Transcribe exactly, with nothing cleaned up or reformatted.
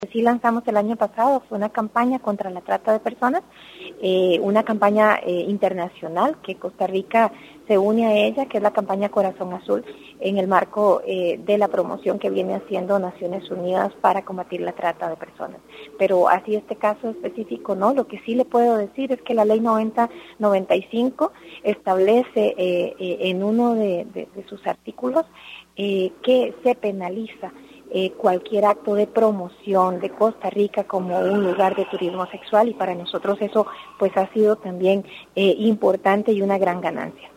Sí lanzamos el año pasado fue una campaña contra la trata de personas, eh, una campaña eh, internacional que Costa Rica se une a ella, que es la campaña Corazón Azul, en el marco eh, de la promoción que viene haciendo Naciones Unidas para combatir la trata de personas. Pero así este caso específico, no, lo que sí le puedo decir es que la ley noventa noventa y cinco establece eh, eh, en uno de, de, de sus artículos eh, que se penaliza Eh, cualquier acto de promoción de Costa Rica como un lugar de turismo sexual, y para nosotros eso pues ha sido también eh, importante y una gran ganancia.